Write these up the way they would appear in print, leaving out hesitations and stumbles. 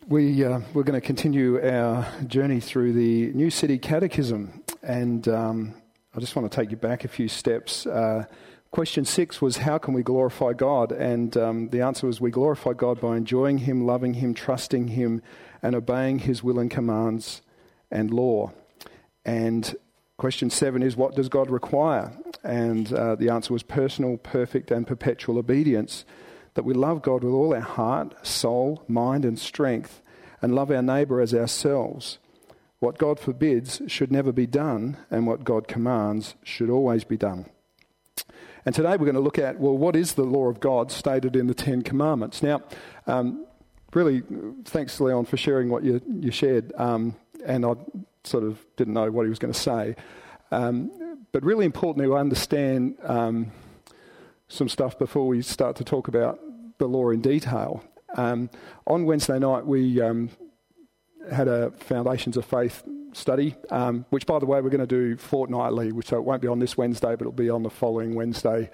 We're going to continue our journey through the New City Catechism, and I just want to take you back a few steps. Question 6 was, how can we glorify God? And the answer was, we glorify God by enjoying Him, loving Him, trusting Him, and obeying His will and commands and law. And question 7 is, what does God require? And the answer was personal, perfect, and perpetual obedience, that we love God with all our heart, soul, mind, and strength, and love our neighbour as ourselves. What God forbids should never be done, and what God commands should always be done. And today we're going to look at, well, what is the law of God stated in the Ten Commandments? Now, really, thanks, Leon, for sharing what you shared, and I sort of didn't know what he was going to say. But really important to understand some stuff before we start to talk about the law in detail. On Wednesday night, we had a Foundations of Faith study, which, by the way, we're going to do fortnightly, so it won't be on this Wednesday, but it'll be on the following Wednesday.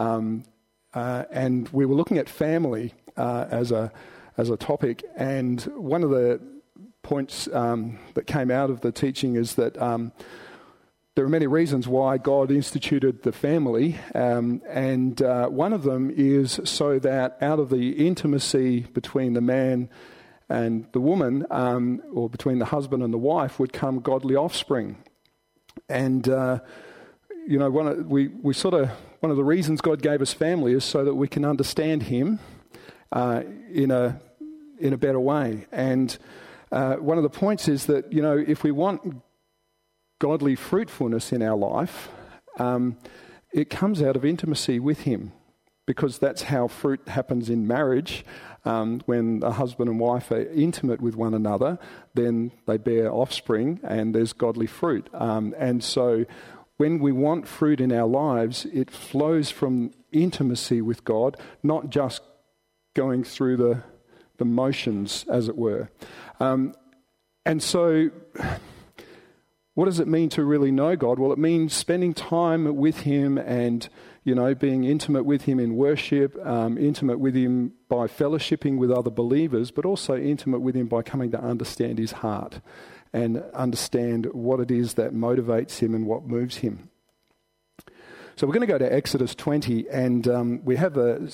And we were looking at family as a topic, and one of the points that came out of the teaching is that there are many reasons why God instituted the family, and one of them is so that out of the intimacy between the man and the woman, or between the husband and the wife, would come godly offspring. And one of the reasons God gave us family is so that we can understand Him in a better way. And one of the points is that if we want godly fruitfulness in our life, it comes out of intimacy with Him, because that's how fruit happens in marriage. When a husband and wife are intimate with one another, then they bear offspring and there's godly fruit. And so when we want fruit in our lives, it flows from intimacy with God, not just going through the motions, as it were. And so what does it mean to really know God? Well, it means spending time with Him and, being intimate with Him in worship, intimate with Him by fellowshipping with other believers, but also intimate with Him by coming to understand His heart and understand what it is that motivates Him and what moves Him. So we're going to go to Exodus 20, and we have the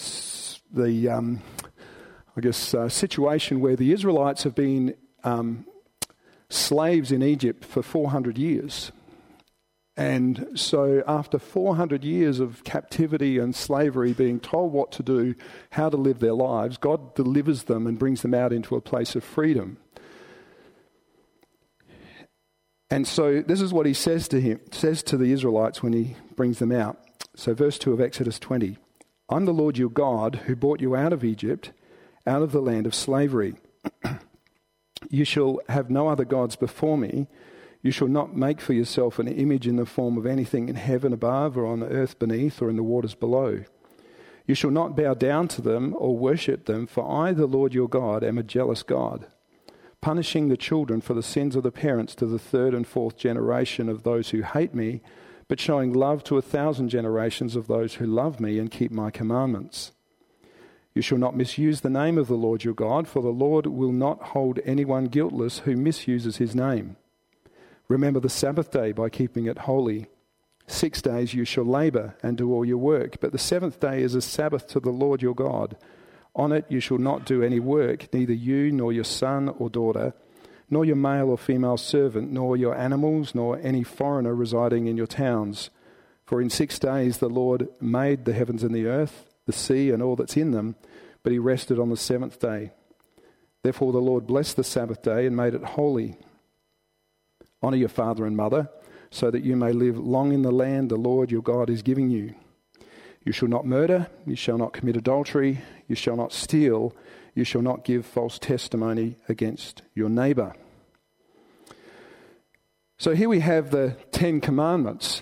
situation where the Israelites have been slaves in Egypt for 400 years. And so after 400 years of captivity and slavery, being told what to do, how to live their lives, God delivers them and brings them out into a place of freedom. And so this is what He says to the Israelites when He brings them out. So verse 2 of Exodus 20, I'm the Lord your God who brought you out of Egypt, out of the land of slavery. You shall have no other gods before me. You shall not make for yourself an image in the form of anything in heaven above or on the earth beneath or in the waters below. You shall not bow down to them or worship them, for I, the Lord your God, am a jealous God, punishing the children for the sins of the parents to the 3rd and 4th generation of those who hate me, but showing love to 1,000 generations of those who love me and keep my commandments. You shall not misuse the name of the Lord your God, for the Lord will not hold anyone guiltless who misuses His name. Remember the Sabbath day by keeping it holy. 6 days you shall labour and do all your work, but the 7th day is a Sabbath to the Lord your God. On it you shall not do any work, neither you nor your son or daughter, nor your male or female servant, nor your animals, nor any foreigner residing in your towns. For in 6 days the Lord made the heavens and the earth, the sea and all that's in them, but He rested on the 7th day. Therefore the Lord blessed the Sabbath day and made it holy. Honour your father and mother, so that you may live long in the land the Lord your God is giving you. You shall not murder, you shall not commit adultery, you shall not steal, you shall not give false testimony against your neighbour. So here we have the 10 Commandments,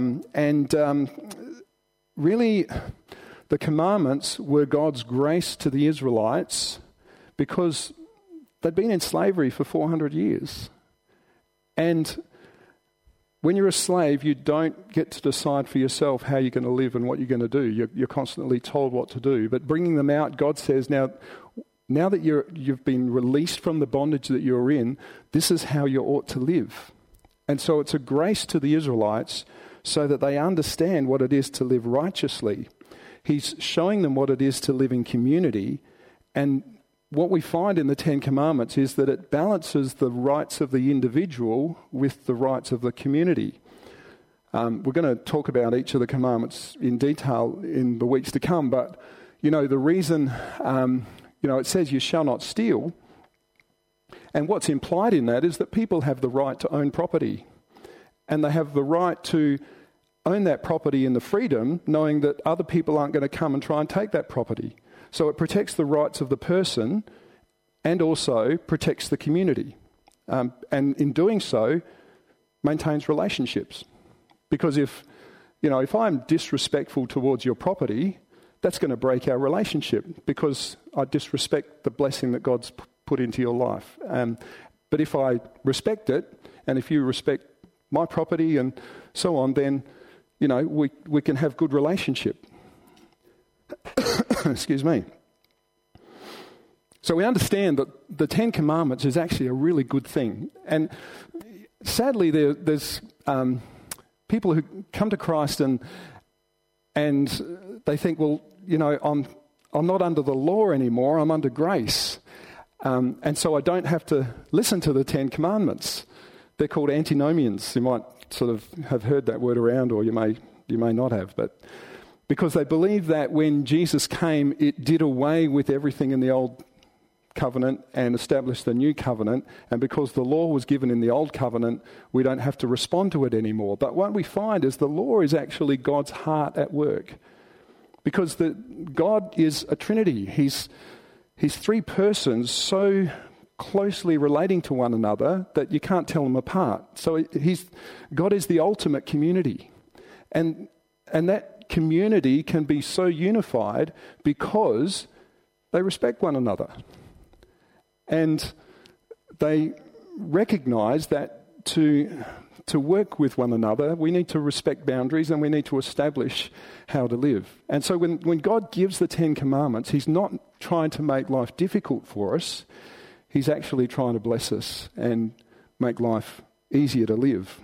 really the commandments were God's grace to the Israelites because they'd been in slavery for 400 years. And when you're a slave, you don't get to decide for yourself how you're going to live and what you're going to do. You're constantly told what to do. But bringing them out, God says, now, Now that you've been released from the bondage that you're in, this is how you ought to live. And so it's a grace to the Israelites so that they understand what it is to live righteously. He's showing them what it is to live in community. And what we find in the Ten Commandments is that it balances the rights of the individual with the rights of the community. We're going to talk about each of the commandments in detail in the weeks to come, but, the reason, it says you shall not steal, and what's implied in that is that people have the right to own property, and they have the right to own that property in the freedom, knowing that other people aren't going to come and try and take that property. So it protects the rights of the person and also protects the community. And in doing so, maintains relationships. Because if I'm disrespectful towards your property, that's going to break our relationship because I disrespect the blessing that God's put into your life. But if I respect it, and if you respect my property and so on, then, we can have good relationship. Excuse me. So we understand that the Ten Commandments is actually a really good thing. And sadly, there's people who come to Christ and they think, well, I'm not under the law anymore, I'm under grace. And so I don't have to listen to the Ten Commandments. They're called antinomians. You might sort of have heard that word around, or you may not have, but because they believe that when Jesus came, it did away with everything in the old covenant and established the new covenant, and because the law was given in the old covenant, we don't have to respond to it anymore. But what we find is the law is actually God's heart at work, because God is a Trinity. He's three persons so closely relating to one another that you can't tell them apart. So God is the ultimate community, and that community can be so unified because they respect one another. And they recognize that to work with one another, we need to respect boundaries and we need to establish how to live. And so when God gives the Ten Commandments, he's not trying to make life difficult for us. He's actually trying to bless us and make life easier to live.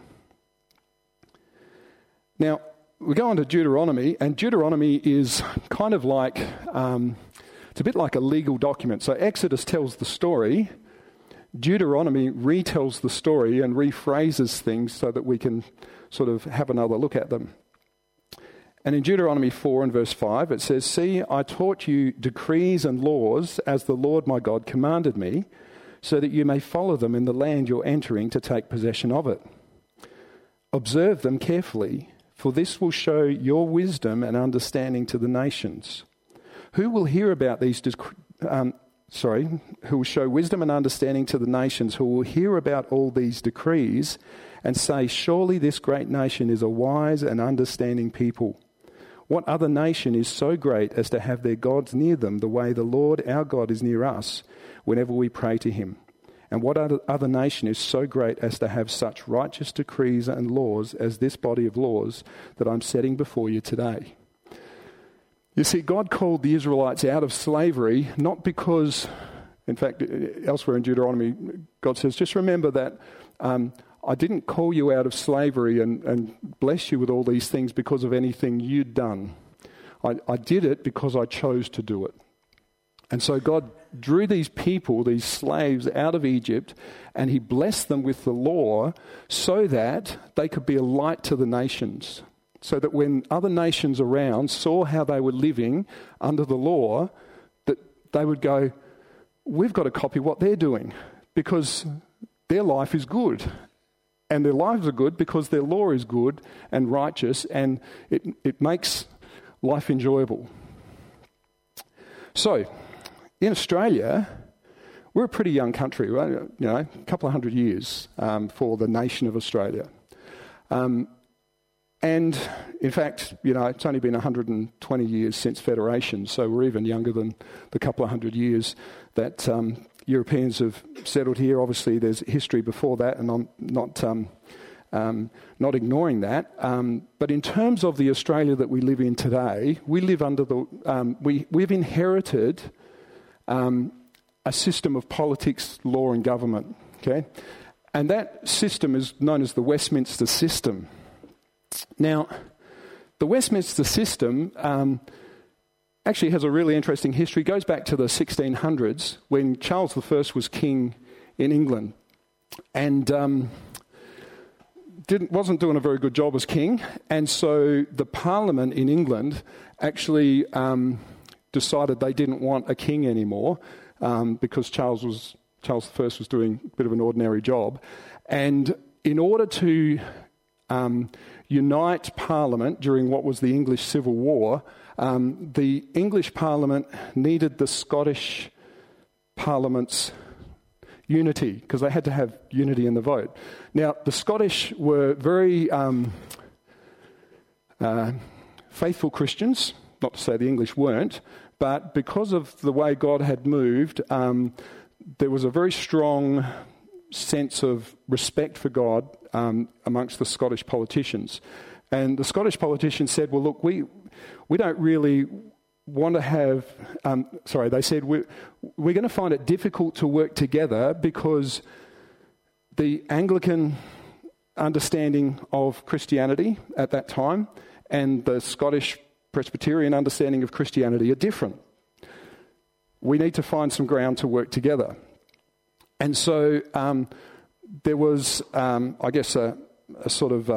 Now, we go on to Deuteronomy, and Deuteronomy is kind of like, it's a bit like a legal document. So Exodus tells the story, Deuteronomy retells the story and rephrases things so that we can sort of have another look at them. And in Deuteronomy 4 and verse 5, it says, "See, I taught you decrees and laws as the Lord my God commanded me, so that you may follow them in the land you're entering to take possession of it. Observe them carefully, for this will show your wisdom and understanding to the nations. Who will hear about these who will show wisdom and understanding to the nations, who will hear about all these decrees and say, surely this great nation is a wise and understanding people. What other nation is so great as to have their gods near them the way the Lord our God is near us whenever we pray to him? And what other nation is so great as to have such righteous decrees and laws as this body of laws that I'm setting before you today?" You see, God called the Israelites out of slavery, not because, in fact, elsewhere in Deuteronomy, God says, just remember that I didn't call you out of slavery and bless you with all these things because of anything you'd done. I did it because I chose to do it. And so God drew these people, these slaves, out of Egypt, and he blessed them with the law so that they could be a light to the nations. So that when other nations around saw how they were living under the law, that they would go, we've got to copy what they're doing because their life is good. And their lives are good because their law is good and righteous, and it makes life enjoyable. So, in Australia, we're a pretty young country, right? A couple of 100 years for the nation of Australia. And in fact, it's only been 120 years since Federation, so we're even younger than the couple of 100 years that Europeans have settled here. Obviously, there's history before that, and I'm not ignoring that. But in terms of the Australia that we live in today, we live under we've inherited a system of politics, law and government, okay? And that system is known as the Westminster system. Now, the Westminster system actually has a really interesting history. It goes back to the 1600s when Charles I was king in England and wasn't doing a very good job as king. And so the Parliament in England actually decided they didn't want a king anymore because Charles I was doing a bit of an ordinary job. And in order to unite Parliament during what was the English Civil War, the English Parliament needed the Scottish Parliament's unity because they had to have unity in the vote. Now, the Scottish were very faithful Christians, not to say the English weren't, but because of the way God had moved, there was a very strong sense of respect for God amongst the Scottish politicians. And the Scottish politicians said, well, look, we don't really want to have... they said, we're going to find it difficult to work together because the Anglican understanding of Christianity at that time and the Scottish Presbyterian understanding of Christianity are different. We need to find some ground to work together. And so there was, I guess, a sort of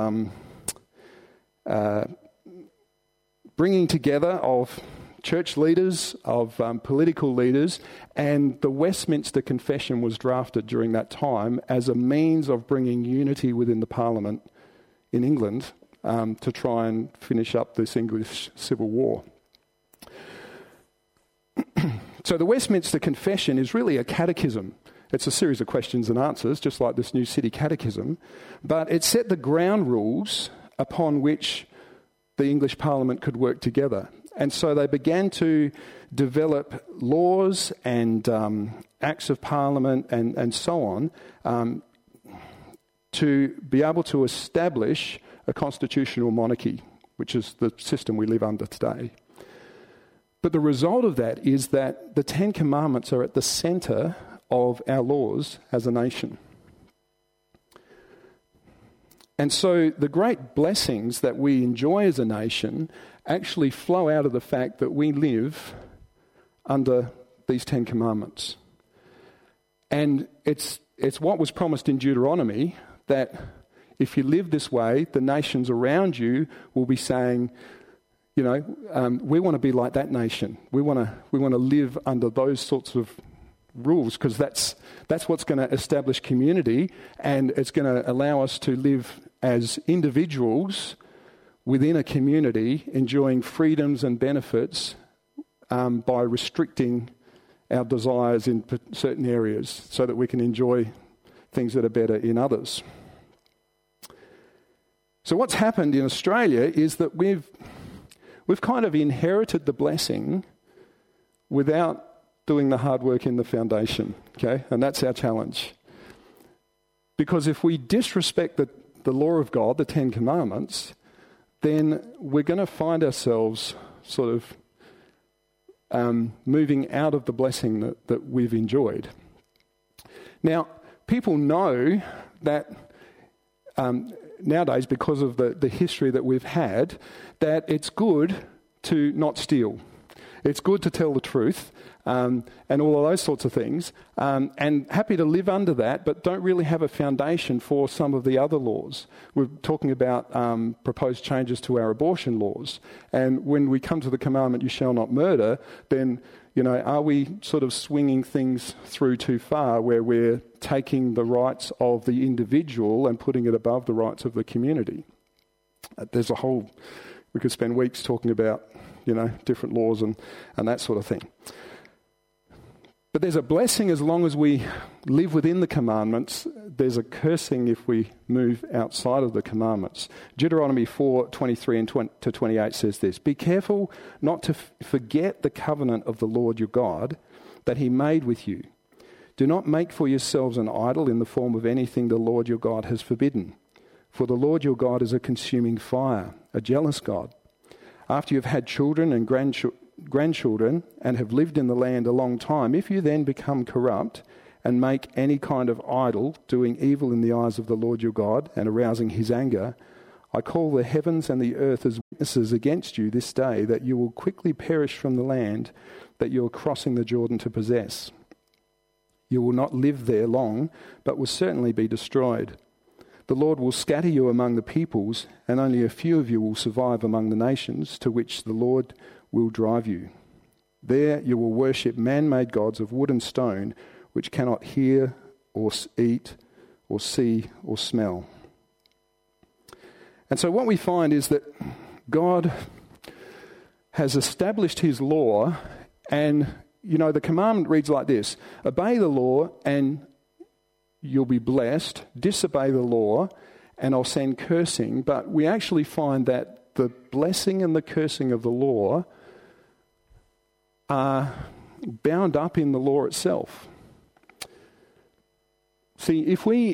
bringing together of church leaders, of political leaders, and the Westminster Confession was drafted during that time as a means of bringing unity within the Parliament in England to try and finish up this English Civil War. So the Westminster Confession is really a catechism. It's a series of questions and answers, just like this New City Catechism, but it set the ground rules upon which the English Parliament could work together. And so they began to develop laws and acts of Parliament and so on to be able to establish a constitutional monarchy, which is the system we live under today. But the result of that is that the Ten Commandments are at the centre of our laws as a nation. And so the great blessings that we enjoy as a nation actually flow out of the fact that we live under these Ten Commandments. And it's what was promised in Deuteronomy, that if you live this way, the nations around you will be saying, we want to be like that nation. We want to live under those sorts of rules because that's what's going to establish community, and it's going to allow us to live as individuals within a community, enjoying freedoms and benefits by restricting our desires in certain areas so that we can enjoy things that are better in others. So what's happened in Australia is that we've kind of inherited the blessing without doing the hard work in the foundation, okay? And that's our challenge. Because if we disrespect the law of God, the Ten Commandments, then we're going to find ourselves sort of moving out of the blessing that we've enjoyed. Now, people know that nowadays, because of the history that we've had, that it's good to not steal. It's good to tell the truth and all of those sorts of things. And happy to live under that, but don't really have a foundation for some of the other laws. We're talking about proposed changes to our abortion laws. And when we come to the commandment, you shall not murder, then, are we sort of swinging things through too far where we're taking the rights of the individual and putting it above the rights of the community? We could spend weeks talking about, different laws and that sort of thing. But there's a blessing as long as we live within the commandments. There's a cursing if we move outside of the commandments. Deuteronomy 4:23 to 28 says this: "Be careful not to forget the covenant of the Lord your God that he made with you. Do not make for yourselves an idol in the form of anything the Lord your God has forbidden. For the Lord your God is a consuming fire, a jealous God. After you've had children and grandchildren and have lived in the land a long time, if you then become corrupt and make any kind of idol, doing evil in the eyes of the Lord your God and arousing his anger, I call the heavens and the earth as witnesses against you this day, that you will quickly perish from the land that you are crossing the Jordan to possess. You will not live there long, but will certainly be destroyed. The Lord will scatter you among the peoples, and only a few of you will survive among the nations to which the Lord will drive you. There you will worship man-made gods of wood and stone, which cannot hear or eat or see or smell. And so what we find is that God has established his law, and the commandment reads like this: obey the law and you'll be blessed. Disobey the law and I'll send cursing. But we actually find that the blessing and the cursing of the law are bound up in the law itself. See, if we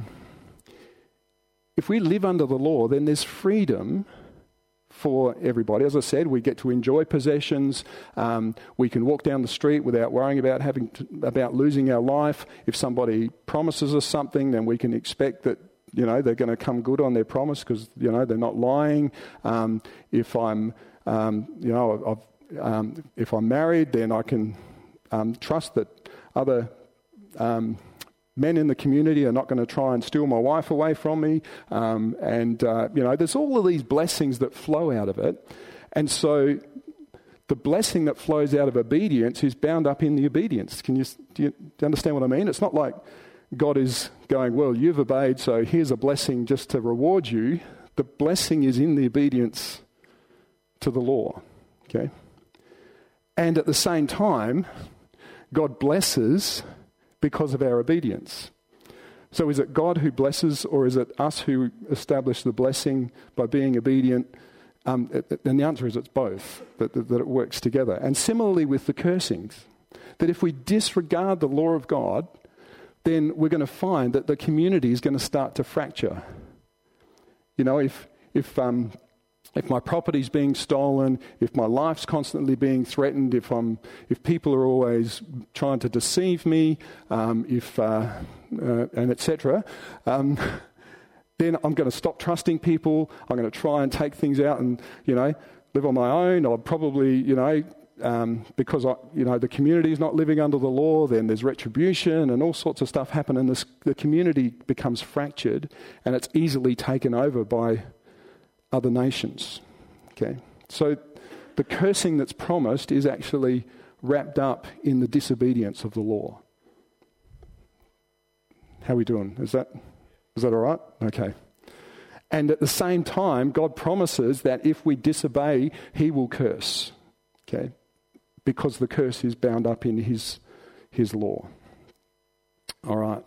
live under the law, then there's freedom for everybody. As I said, we get to enjoy possessions. We can walk down the street without worrying about losing our life. If somebody promises us something, then we can expect that they're going to come good on their promise because they're not lying. If I'm married, then I can trust that other men in the community are not going to try and steal my wife away from me. There's all of these blessings that flow out of it. And so the blessing that flows out of obedience is bound up in the obedience. Do you understand what I mean? It's not like God is going, well, you've obeyed, so here's a blessing just to reward you. The blessing is in the obedience to the law. Okay? And at the same time, God blesses because of our obedience. So is it God who blesses, or is it us who establish the blessing by being obedient? And the answer is it's both, that it works together. And similarly with the cursings, that if we disregard the law of God, then we're going to find that the community is going to start to fracture. If my property's being stolen, if my life's constantly being threatened, if people are always trying to deceive me, and etc., then I'm going to stop trusting people. I'm going to try and take things out and live on my own. I'll probably because the community is not living under the law. Then there's retribution and all sorts of stuff happen, and the community becomes fractured, and it's easily taken over by other nations. Okay, so the cursing that's promised is actually wrapped up in the disobedience of the law. How are we doing? Is that all right? Okay. And at the same time, God promises that if we disobey, he will curse. Okay, because the curse is bound up in his law. All right.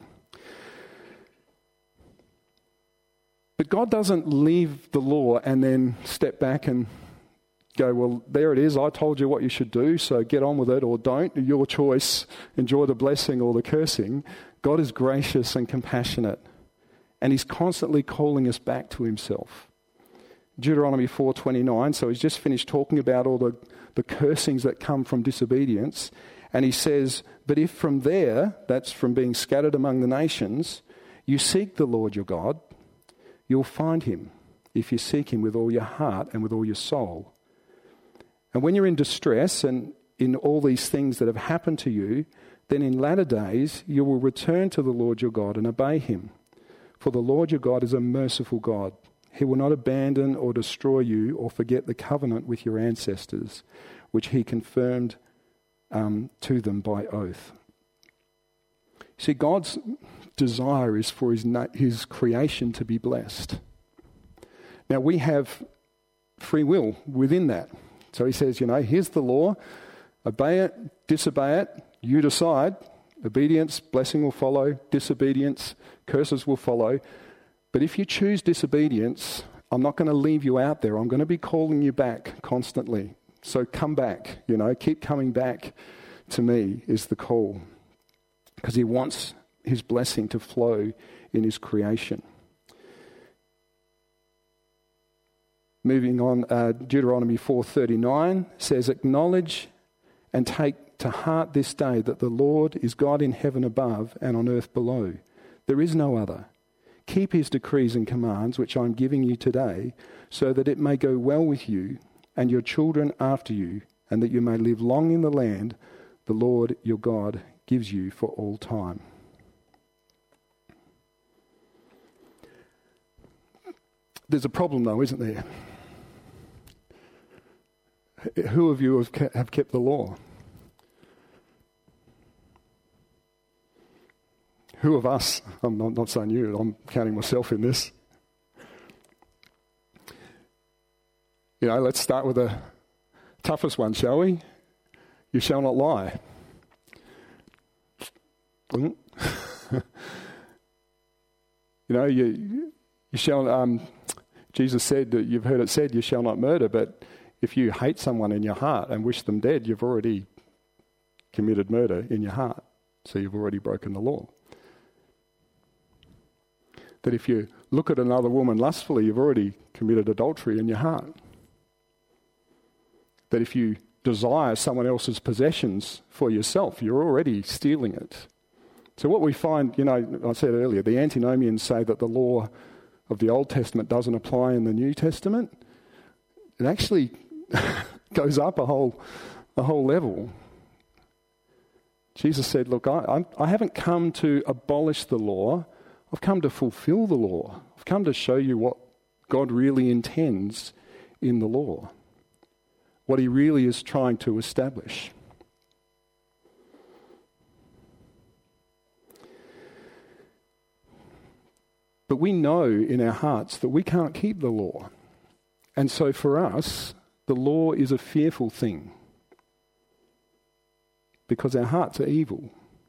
But God doesn't leave the law and then step back and go, well, there it is. I told you what you should do, so get on with it or don't. Your choice. Enjoy the blessing or the cursing. God is gracious and compassionate, and he's constantly calling us back to himself. Deuteronomy 4:29, so he's just finished talking about all the cursings that come from disobedience, and he says, but if from there, that's from being scattered among the nations, you seek the Lord your God, you'll find him if you seek him with all your heart and with all your soul. And when you're in distress and in all these things that have happened to you, then in latter days you will return to the Lord your God and obey him. For the Lord your God is a merciful God. He will not abandon or destroy you or forget the covenant with your ancestors, which he confirmed to them by oath. See, God's desire is for his creation to be blessed. Now, we have free will within that. So he says, here's the law. Obey it, disobey it. You decide. Obedience, blessing will follow. Disobedience, curses will follow. But if you choose disobedience, I'm not going to leave you out there. I'm going to be calling you back constantly. So come back, keep coming back to me is the call. Because he wants his blessing to flow in his creation. moving on, Deuteronomy 4:39 says, "Acknowledge and take to heart this day that the Lord is God in heaven above and on earth below. There is no other. Keep his decrees and commands, which I am giving you today, so that it may go well with you and your children after you, and that you may live long in the land the Lord your God gives you for all time." There's a problem though, isn't there? Who of you have kept the law? Who of us? I'm not saying you, I'm counting myself in this. You know, let's start with the toughest one, shall we? You shall not lie. You know, you shall, Jesus said, that you've heard it said, you shall not murder, but if you hate someone in your heart and wish them dead, you've already committed murder in your heart. So you've already broken the law. That if you look at another woman lustfully, you've already committed adultery in your heart. That if you desire someone else's possessions for yourself, you're already stealing it. So what we find, you know, I said earlier, the antinomians say that the law of the Old Testament doesn't apply in the New Testament. It actually goes up a whole level. Jesus said, look, I haven't come to abolish the law. I've come to fulfill the law. I've come to show you what God really intends in the law, what he really is trying to establish. But we know in our hearts that we can't keep the law. And so for us, the law is a fearful thing because our hearts are evil.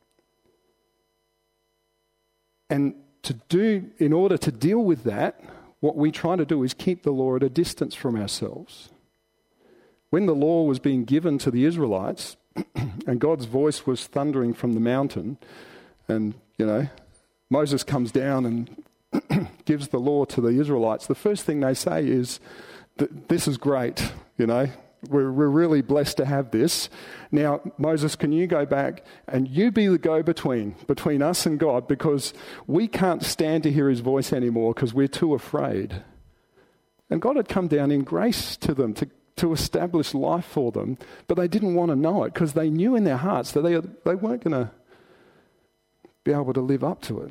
And in order to deal with that, what we try to do is keep the law at a distance from ourselves. When the law was being given to the Israelites and God's voice was thundering from the mountain, and, you know, Moses comes down and gives the law to the Israelites, the first thing they say is, this is great, you know, we're really blessed to have this. Now, Moses, can you go back and you be the go-between between us and God, because we can't stand to hear his voice anymore because we're too afraid. And God had come down in grace to them to establish life for them, but they didn't want to know it because they knew in their hearts that they weren't going to be able to live up to it.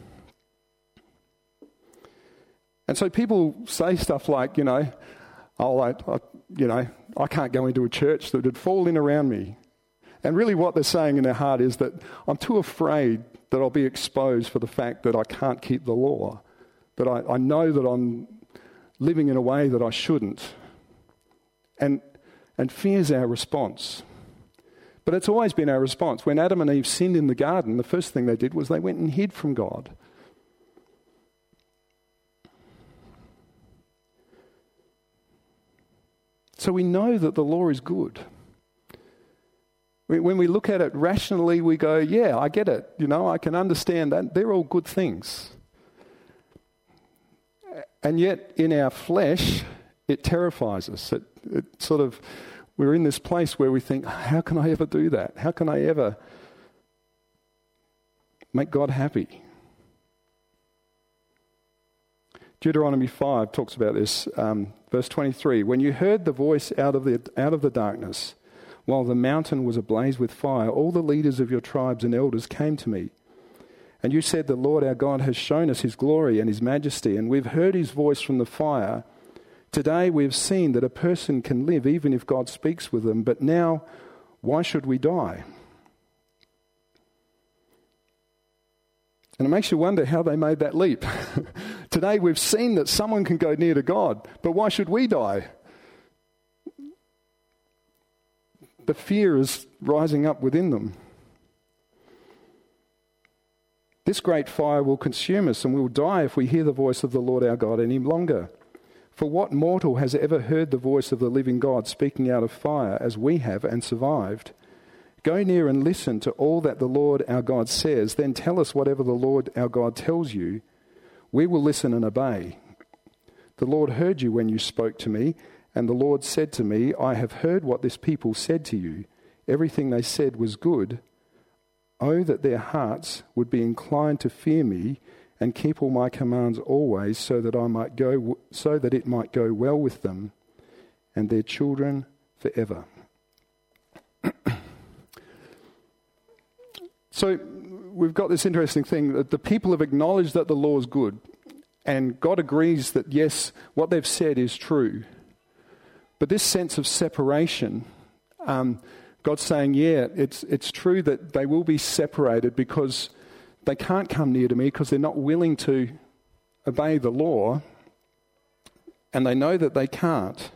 And so people say stuff like, you know, I can't go into a church that would fall in around me. And really what they're saying in their heart is that I'm too afraid that I'll be exposed for the fact that I can't keep the law, that I know that I'm living in a way that I shouldn't. And fear's our response. But it's always been our response. When Adam and Eve sinned in the garden, the first thing they did was they went and hid from God. So we know that the law is good. When we look at it rationally, we go, yeah, I get it. You know, I can understand that. They're all good things. And yet, in our flesh, it terrifies us. It sort of, we're in this place where we think, how can I ever do that? How can I ever make God happy? Deuteronomy 5 talks about this, verse 23. When you heard the voice out of the darkness, while the mountain was ablaze with fire, all the leaders of your tribes and elders came to me. And you said, the Lord our God has shown us his glory and his majesty, and we've heard his voice from the fire. Today we have seen that a person can live even if God speaks with them, but now why should we die? And it makes you wonder how they made that leap. Today we've seen that someone can go near to God, but why should we die? The fear is rising up within them. This great fire will consume us, and we will die if we hear the voice of the Lord our God any longer. For what mortal has ever heard the voice of the living God speaking out of fire as we have and survived? Go near and listen to all that the Lord our God says, then tell us whatever the Lord our God tells you. We will listen and obey. The Lord heard you when you spoke to me, and the Lord said to me, I have heard what this people said to you. Everything they said was good. Oh, that their hearts would be inclined to fear me and keep all my commands always, so that it might go well with them and their children forever. So we've got this interesting thing that the people have acknowledged that the law is good, and God agrees that yes, what they've said is true. But this sense of separation, God's saying, yeah, it's true that they will be separated because they can't come near to me because they're not willing to obey the law, and they know that they can't.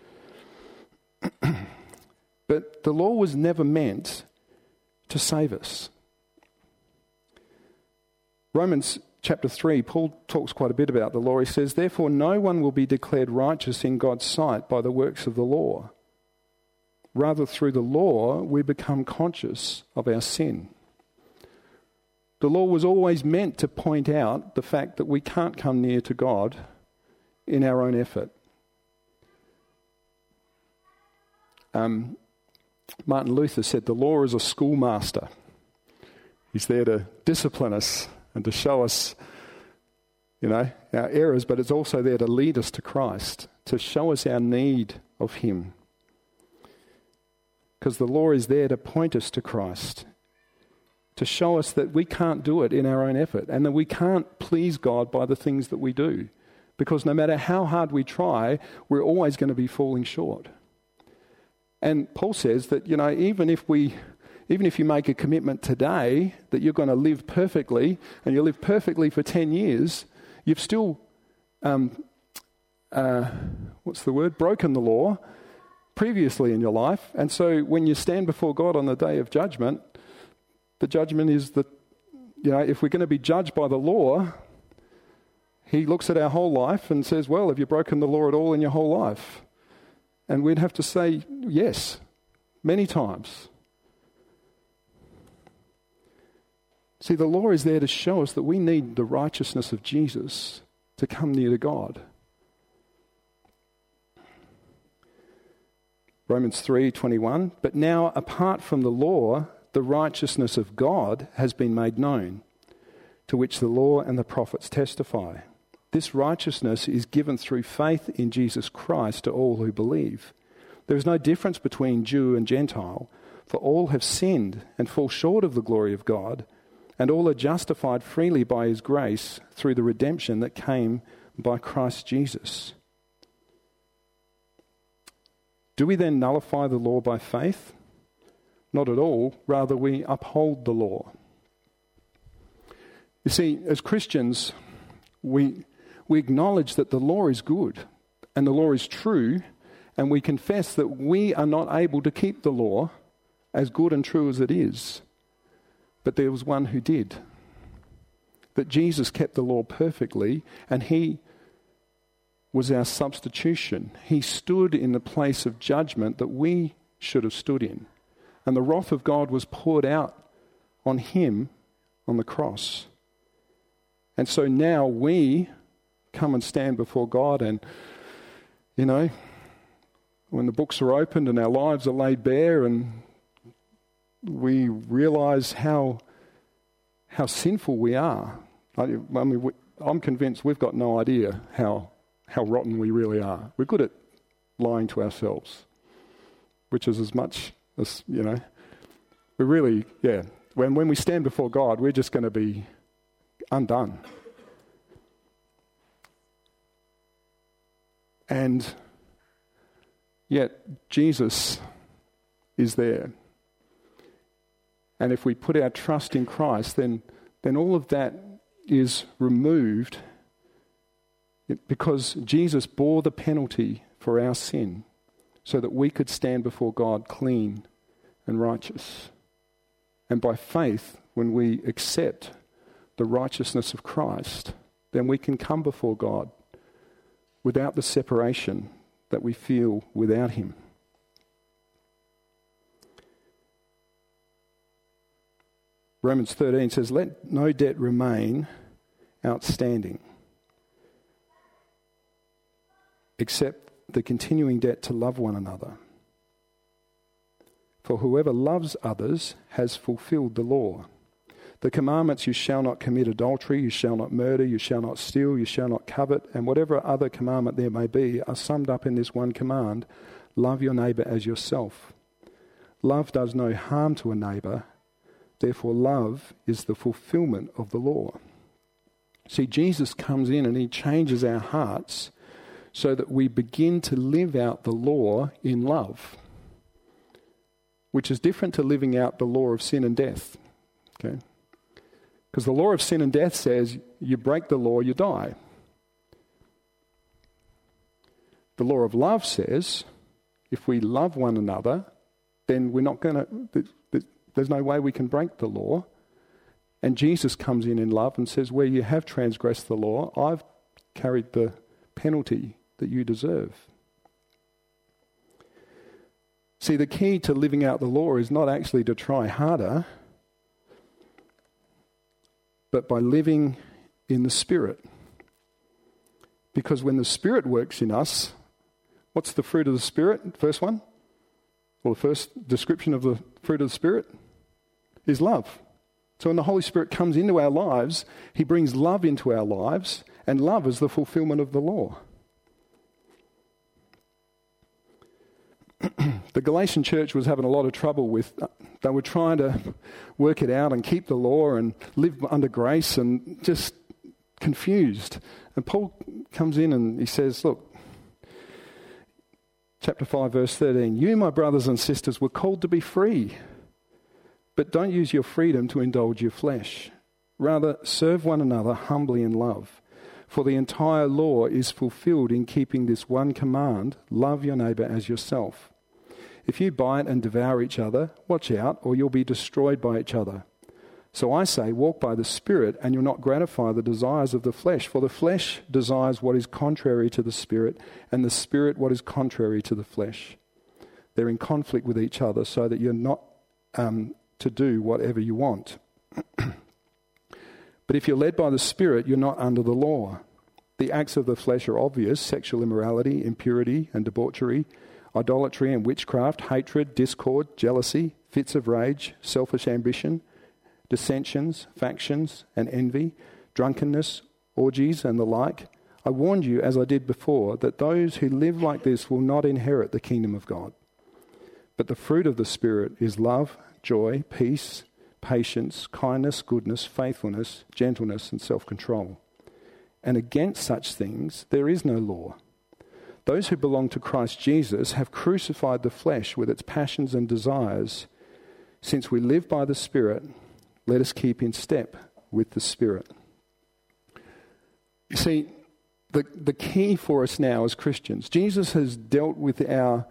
But the law was never meant to save us. Romans chapter 3, Paul talks quite a bit about the law. He says, therefore no one will be declared righteous in God's sight by the works of the law. Rather, through the law, we become conscious of our sin. The law was always meant to point out the fact that we can't come near to God in our own effort. Martin Luther said the law is a schoolmaster. He's there to discipline us and to show us, our errors, but it's also there to lead us to Christ, to show us our need of him. Because the law is there to point us to Christ, to show us that we can't do it in our own effort and that we can't please God by the things that we do. Because no matter how hard we try, we're always going to be falling short. And Paul says that, even if you make a commitment today that you're going to live perfectly, and you live perfectly for 10 years, you've still, broken the law previously in your life. And so when you stand before God on the day of judgment, the judgment is that, if we're going to be judged by the law, he looks at our whole life and says, well, have you broken the law at all in your whole life? And we'd have to say yes, many times. See, the law is there to show us that we need the righteousness of Jesus to come near to God. Romans 3:21, but now apart from the law, the righteousness of God has been made known, to which the law and the prophets testify. This righteousness is given through faith in Jesus Christ to all who believe. There is no difference between Jew and Gentile, for all have sinned and fall short of the glory of God, and all are justified freely by his grace through the redemption that came by Christ Jesus. Do we then nullify the law by faith? Not at all. Rather, we uphold the law. You see, as Christians, we acknowledge that the law is good and the law is true, and we confess that we are not able to keep the law as good and true as it is. But there was one who did. That Jesus kept the law perfectly, and he was our substitution. He stood in the place of judgment that we should have stood in. And the wrath of God was poured out on him on the cross. And so now we come and stand before God, and, when the books are opened and our lives are laid bare and we realize how sinful we are. I'm convinced we've got no idea how rotten we really are. We're good at lying to ourselves, which is as much as, we really, when we stand before God, we're just going to be undone. And yet Jesus is there. And if we put our trust in Christ, then all of that is removed, because Jesus bore the penalty for our sin so that we could stand before God clean and righteous. And by faith, when we accept the righteousness of Christ, then we can come before God without the separation that we feel without him. Romans 13 says, let no debt remain outstanding. except the continuing debt to love one another. For whoever loves others has fulfilled the law. The commandments, you shall not commit adultery, you shall not murder, you shall not steal, you shall not covet, and whatever other commandment there may be, are summed up in this one command: love your neighbour as yourself. Love does no harm to a neighbour, therefore love is the fulfilment of the law. See, Jesus comes in and he changes our hearts so that we begin to live out the law in love, which is different to living out the law of sin and death. Okay? Because the law of sin and death says you break the law, you die. The law of love says if we love one another, then we're not going to, there's no way we can break the law. And Jesus comes in love and says, where you have transgressed the law, I've carried the penalty that you deserve. See, the key to living out the law is not actually to try harder, but by living in the Spirit. Because when the Spirit works in us, what's the fruit of the Spirit? First one? Well, the first description of the fruit of the Spirit is love. So when the Holy Spirit comes into our lives, he brings love into our lives, and love is the fulfillment of the law. The Galatian church was having a lot of trouble with, they were trying to work it out and keep the law and live under grace and just confused. And Paul comes in and he says, look, chapter 5, verse 13, you, my brothers and sisters, were called to be free, but don't use your freedom to indulge your flesh. Rather, serve one another humbly in love. For the entire law is fulfilled in keeping this one command: love your neighbour as yourself. If you bite and devour each other, watch out, or you'll be destroyed by each other. So I say, walk by the Spirit, and you'll not gratify the desires of the flesh. For the flesh desires what is contrary to the Spirit, and the Spirit what is contrary to the flesh. They're in conflict with each other, so that you're not to do whatever you want. But if you're led by the Spirit, you're not under the law. The acts of the flesh are obvious: sexual immorality, impurity and debauchery, idolatry and witchcraft, hatred, discord, jealousy, fits of rage, selfish ambition, dissensions, factions and envy, drunkenness, orgies and the like. I warned you, as I did before, that those who live like this will not inherit the kingdom of God. But the fruit of the Spirit is love, joy, peace, patience, kindness, goodness, faithfulness, gentleness and self-control. And against such things there is no law. Those who belong to Christ Jesus have crucified the flesh with its passions and desires. Since we live by the Spirit, let us keep in step with the Spirit. You see, the key for us now as Christians, Jesus has dealt with our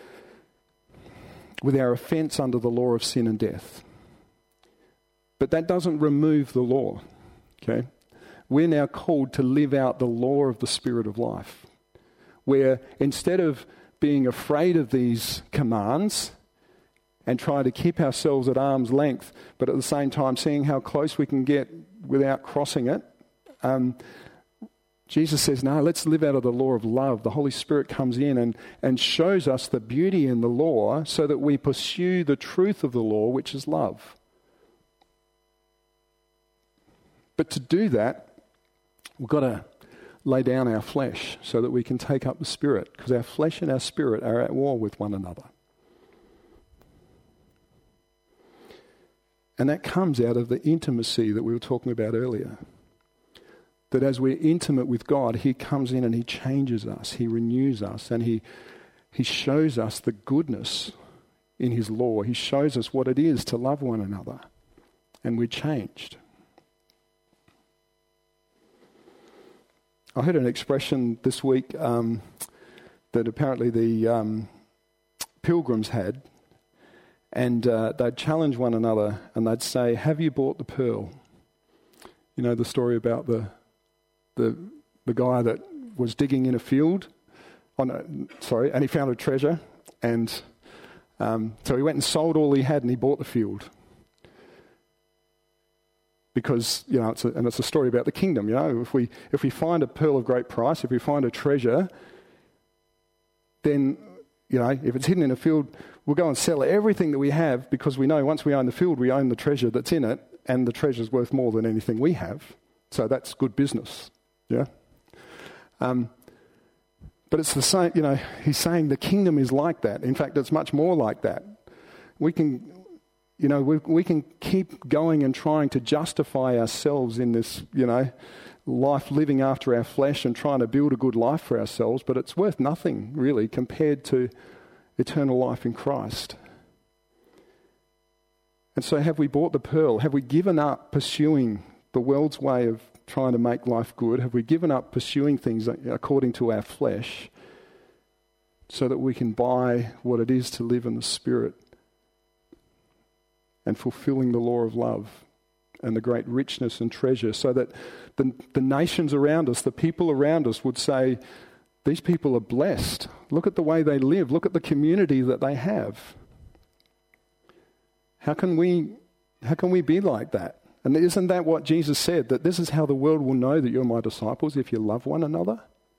offence under the law of sin and death. But that doesn't remove the law, okay? We're now called to live out the law of the Spirit of life, where instead of being afraid of these commands and trying to keep ourselves at arm's length, but at the same time seeing how close we can get without crossing it, Jesus says, no, let's live out of the law of love. The Holy Spirit comes in and shows us the beauty in the law so that we pursue the truth of the law, which is love. But to do that, we've got to lay down our flesh so that we can take up the Spirit, because our flesh and our spirit are at war with one another. And that comes out of the intimacy that we were talking about earlier. That as we're intimate with God, he comes in and he changes us, he renews us, and he shows us the goodness in his law. He shows us what it is to love one another, and we're changed. I heard an expression this week that apparently the pilgrims had, and they'd challenge one another and they'd say, have you bought the pearl? You know the story about the guy that was digging in a field, and he found a treasure, and so he went and sold all he had and he bought the field. Because, you know, it's a story about the kingdom, you know. If we find a pearl of great price, if we find a treasure, then, if it's hidden in a field, we'll go and sell everything that we have because we know once we own the field, we own the treasure that's in it, and the treasure's worth more than anything we have. So that's good business. Yeah? But it's the same, he's saying the kingdom is like that. In fact, it's much more like that. We can, we can keep going and trying to justify ourselves in this, life living after our flesh and trying to build a good life for ourselves, but it's worth nothing, really, compared to eternal life in Christ. And so have we bought the pearl? Have we given up pursuing the world's way of trying to make life good? Have we given up pursuing things according to our flesh so that we can buy what it is to live in the Spirit and fulfilling the law of love and the great richness and treasure, so that the nations around us, the people around us would say, these people are blessed. Look at the way they live. Look at the community that they have. How can we be like that? And isn't that what Jesus said? That this is how the world will know that you're my disciples, if you love one another?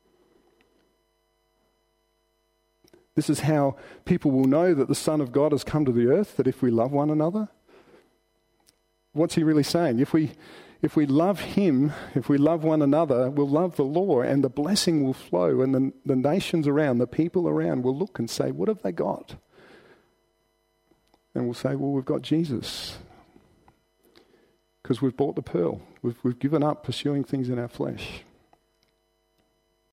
This is how people will know that the Son of God has come to the earth, that if we love one another. What's he really saying? If we love him, if we love one another, we'll love the law, and the blessing will flow, and the nations around, the people around will look and say, what have they got? And we'll say, well, we've got Jesus. Because we've bought the pearl. We've given up pursuing things in our flesh.